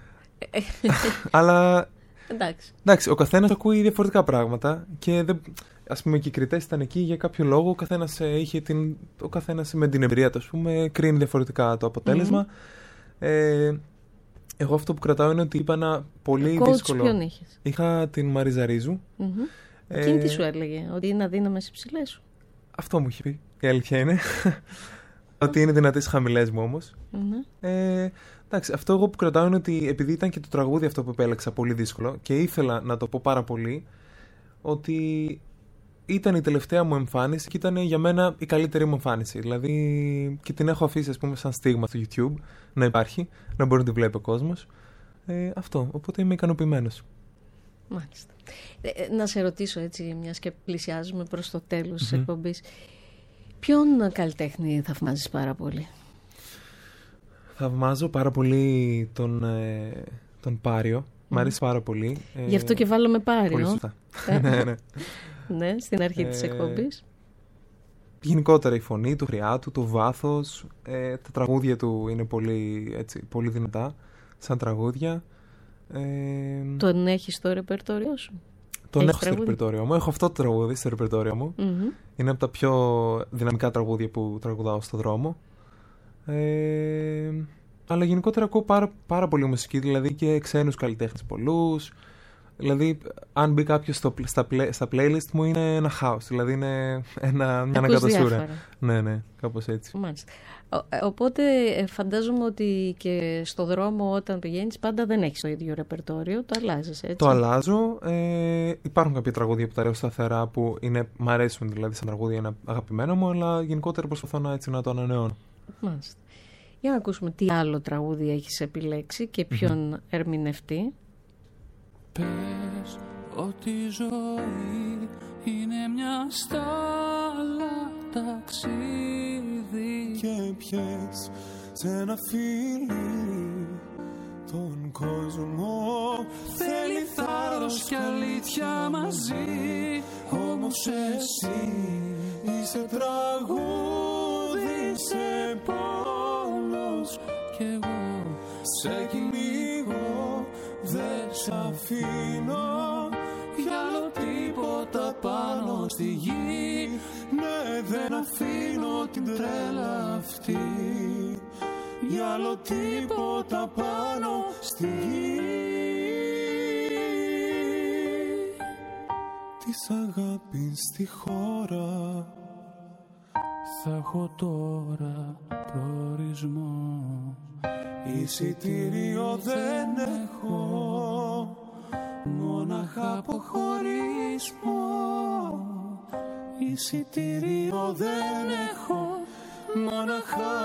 Αλλά εντάξει. εντάξει, ο καθένας ακούει διαφορετικά πράγματα και δεν, ας πούμε και οι κριτές ήταν εκεί για κάποιο λόγο. Ο καθένας, είχε την, ο καθένας με την εμπειρία του, ας πούμε, κρίνει διαφορετικά το αποτέλεσμα. Mm-hmm. Ε, εγώ αυτό που κρατάω είναι ότι είπα ένα πολύ coach δύσκολο. Ποιον είχες? Είχα την Μαρίζα Ρίζου. Mm-hmm. Ε, Εκείνη τι σου έλεγε? Ότι είναι αδύναμες οι ψηλές σου? Αυτό μου είχε πει. Η αλήθεια είναι. Ότι είναι δυνατές χαμηλές μου όμως. Mm-hmm. Ε, εντάξει, αυτό εγώ που κρατάω είναι ότι επειδή ήταν και το τραγούδι αυτό που επέλεξα πολύ δύσκολο και ήθελα να το πω πάρα πολύ, ότι ήταν η τελευταία μου εμφάνιση και ήταν για μένα η καλύτερη μου εμφάνιση. Δηλαδή, και την έχω αφήσει, ας πούμε, σαν στίγμα στο YouTube να υπάρχει, να μπορεί να τη βλέπει ο κόσμος. Ε, αυτό. Οπότε είμαι ικανοποιημένος. Μάλιστα. Ε, να σε ρωτήσω έτσι, μιας και πλησιάζουμε προς το τέλος mm-hmm. της εκπομπής, ποιον καλλιτέχνη θαυμάζεις πάρα πολύ? Θαυμάζω πάρα πολύ τον, ε, τον Πάριο. Mm. Μ' αρέσει πάρα πολύ. Γι' αυτό και βάλαμε Πάριο. Πολύ σωστά. ναι, ναι. Ναι, στην αρχή ε, της εκπομπής. Γενικότερα η φωνή του, χρειά του, το βάθος, ε, τα τραγούδια του είναι πολύ, έτσι, πολύ δυνατά σαν τραγούδια. Ε, τον έχεις στο ρεπερτόριο σου? Τον έχω τραγούδι στο ρεπερτόριο μου. Έχω αυτό το τραγούδι στο ρεπερτόριο μου. Mm-hmm. Είναι από τα πιο δυναμικά τραγούδια που τραγουδάω στο δρόμο. Ε, αλλά γενικότερα ακούω πάρα, πάρα πολύ μουσική, δηλαδή και ξένους καλλιτέχνες πολλούς. Δηλαδή, αν μπει κάποιος στο, στα, play, στα playlist μου, είναι ένα χάος. Δηλαδή, είναι ένα, μια ανακατασούρα. Ναι, ναι, κάπως έτσι. Μάλιστα. Ο, οπότε, φαντάζομαι ότι και στο δρόμο όταν πηγαίνεις, πάντα δεν έχεις το ίδιο ρεπερτόριο. Το αλλάζεις, έτσι? Το αλλάζω. Ε, υπάρχουν κάποια τραγούδια που τα ρέω σταθερά που είναι, μ' αρέσουν, δηλαδή, σαν τραγούδια είναι αγαπημένα μου, αλλά γενικότερα προσπαθώ να, έτσι, να το ανανεώνω. Μάλιστα. Για να ακούσουμε τι άλλο τραγούδι έχεις επιλέξει και ποιον mm-hmm. ερμηνευτή. Πες ότι η ζωή είναι μια στάλα ταξίδι και πιες σε ένα φίλι τον κόσμο. Θέλει θάρρος και αλήθεια μαζί, όμως εσύ είσαι τραγούδι, είσαι πόνος κι εγώ σε κυνηγώ, δεν σ' αφήνω για άλλο τίποτα πάνω στη γη. Ναι, δεν αφήνω την τρέλα αυτή για άλλο τίποτα πάνω στη γη. Της αγάπης στη χώρα θα έχω τώρα προορισμό. Εισιτήριο δεν έχω, μόναχα αποχωρισμό. Εισιτήριο δεν έχω, μόναχα.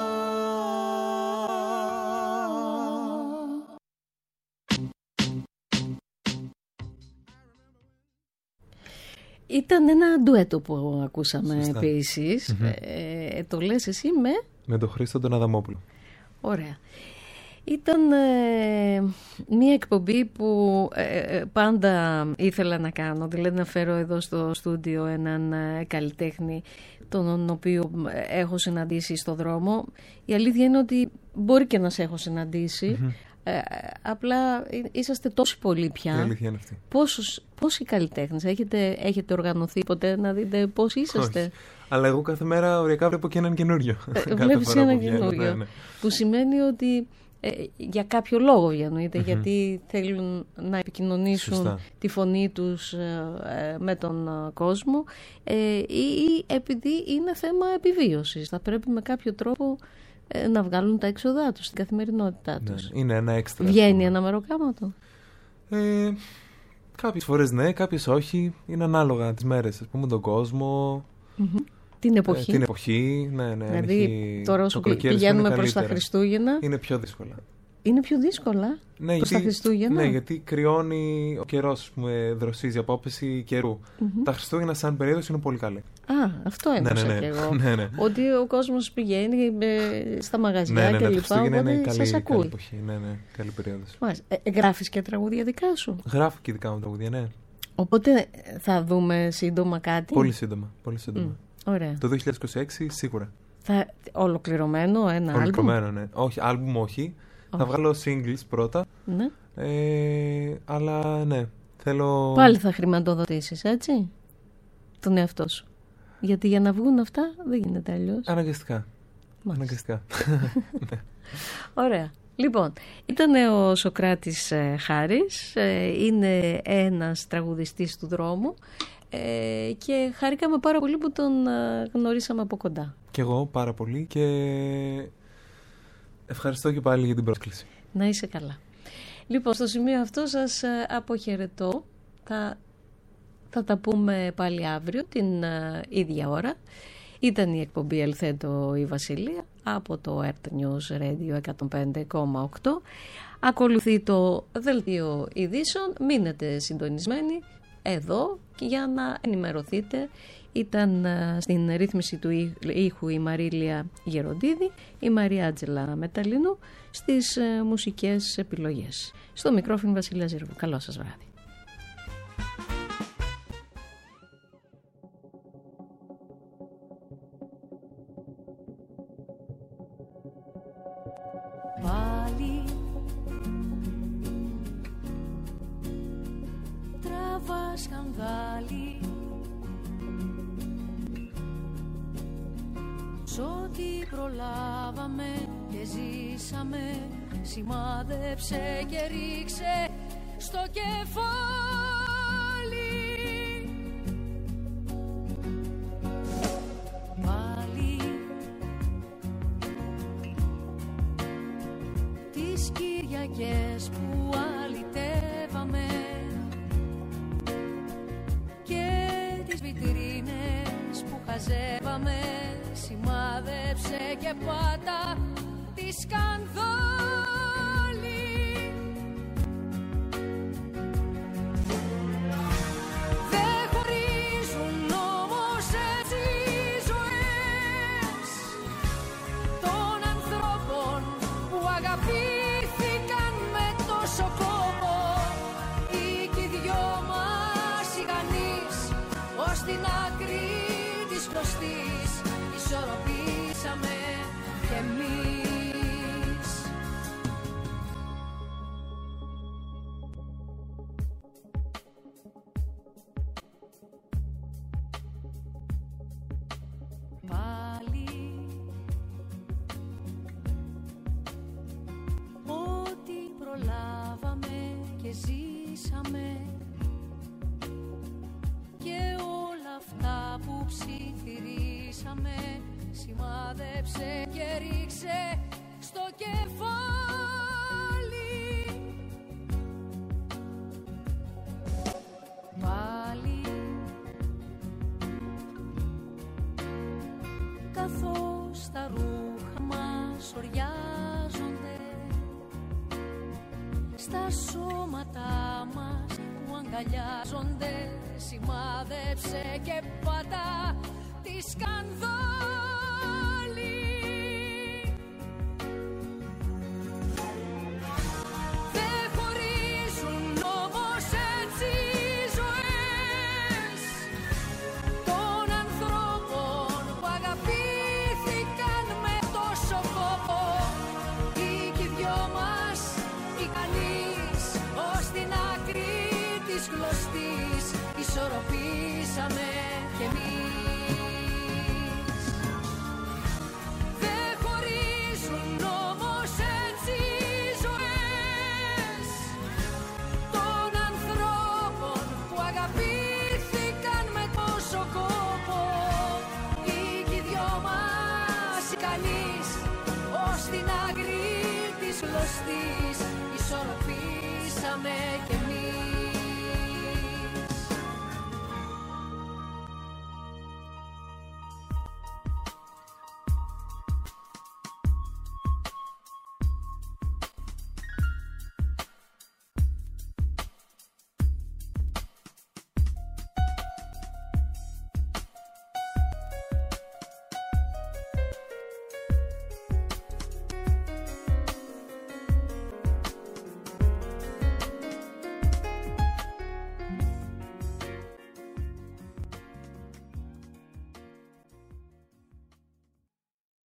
Ήταν ένα ντουέτο που ακούσαμε επίσης. Mm-hmm. Ε, το λες εσύ με... Με τον Χρήστο τον Αδαμόπουλο. Ωραία. Ήταν ε, μια εκπομπή που ε, πάντα ήθελα να κάνω, δηλαδή να φέρω εδώ στο στούντιο έναν ε, καλλιτέχνη τον οποίο έχω συναντήσει στο δρόμο. Η αλήθεια είναι ότι μπορεί και να σε έχω συναντήσει, mm-hmm. ε, απλά είσαστε τόσοι πολλοί πια. Η αλήθεια είναι αυτή. Πόσους, πόσοι καλλιτέχνες έχετε, έχετε οργανωθεί ποτέ να δείτε πώς είσαστε? Όχι. Αλλά εγώ κάθε μέρα οριακά βλέπω και έναν καινούριο. Ε, βλέπεις έναν καινούριο, ναι, ναι. Που σημαίνει ότι ε, για κάποιο λόγο βγαίνουν, είτε mm-hmm. γιατί θέλουν να επικοινωνήσουν Σωστά. τη φωνή τους ε, με τον ε, κόσμο ε, ή, ή επειδή είναι θέμα επιβίωσης. Θα πρέπει με κάποιο τρόπο ε, να βγάλουν τα έξοδά τους στην καθημερινότητά τους. Ναι, είναι ένα έξτρα. Βγαίνει ένα μεροκάματο. Ε, κάποιες φορές ναι, κάποιες όχι. Είναι ανάλογα τις μέρες, ας πούμε, τον κόσμο. Mm-hmm. Την εποχή. Ε, την εποχή, ναι, ναι. Δηλαδή τώρα όσο πηγαίνουμε προς τα Χριστούγεννα. Είναι πιο δύσκολα. Είναι πιο δύσκολα ναι, προς γιατί, τα Χριστούγεννα. Ναι, γιατί κρυώνει ο καιρός, ας πούμε, δροσίζει, απόπεση καιρού. Mm-hmm. Τα Χριστούγεννα σαν περίοδος είναι πολύ καλή. Α, αυτό ένιωσα ναι, ναι, ναι. κι εγώ. ναι, ναι. Ότι ο κόσμος πηγαίνει στα μαγαζιά ναι, ναι, ναι, και ναι, λοιπά, οπότε σας ακούει. Καλή εποχή, ναι, ναι, καλή περίοδος. Ε, γράφεις και τραγούδια δικά σου? Γράφω και δικά μου τραγούδια, ναι. Οπότε θα δούμε σύντομα κάτι? Πολύ σύντομα, πολύ σύντομα. Mm. Ωραία. Το είκοσι είκοσι έξι σίγουρα. Θα ολοκληρωμένο ένα άλμπουμ? Ολοκληρωμένο, ναι. Όχι, άλμπουμ όχι. όχι. Θα βγάλω singles πρώτα. Ναι. Ε, αλλά ναι, θέλω... Πάλι θα χρηματοδοτήσεις, έτσι, τον εαυτό σου? Γιατί για να βγουν αυτά δεν γίνεται αλλιώς. Αναγκαστικά. Αναγκαστικά. Ωραία. Λοιπόν, ήταν ο Σωκράτης ε, Χάρης. Ε, είναι ένας τραγουδιστής του δρόμου. Ε, και χαρήκαμε πάρα πολύ που τον ε, γνωρίσαμε από κοντά. Και εγώ πάρα πολύ και ευχαριστώ και πάλι για την πρόσκληση. Να είσαι καλά. Λοιπόν, στο σημείο αυτό σας ε, αποχαιρετώ. Θα, θα τα πούμε πάλι αύριο την ε, ίδια ώρα. Ήταν η εκπομπή Ελθέτω η Βασιλεία από το Earth News Radio εκατόν πέντε κόμμα οκτώ. Ακολουθεί το δελτίο ειδήσεων. Μείνετε συντονισμένοι εδώ και για να ενημερωθείτε. Ήταν στην ρύθμιση του ήχου η Μαρίλια Γεροντίδη, η Μαρία Άτζελα Μεταλλίνου στις μουσικές επιλογές. Στο μικρόφωνο Βασιλεία Ζηρβού. Καλό σας βράδυ. Πάλι τραβά σκανδάλι σ' ό,τι προλάβαμε και ζήσαμε, σημάδεψε και ρίξε στο κεφάλι. Πάλι τις Κυριακές που αλυτεύαμε και τις βιτρίνες που χαζεύαμε, σημάδεψε και πάτα τη σκανδάλη. Δεν χωρίζουν όμως έτσι οι ζωές των ανθρώπων που αγαπήθηκαν με τόσο κόπο. Ή κι οι δυο μας οι γανείς ως την άκρη της κλωστής ισορροπήσαμε κι εμείς. Πάλι ό,τι προλάβαμε και ζήσαμε και όλα αυτά που ψιθυρίσαμε, σημάδεψε και ρίξε στο κεφάλι. Πάλι καθώς τα ρούχα μας οριάζονται στα σώματα μας που αγκαλιάζονται, σημάδεψε και πατά τη σκανδάλη. κανείς, ως την άκρη της γλωστής ισορροπήσαμε κι εμείς.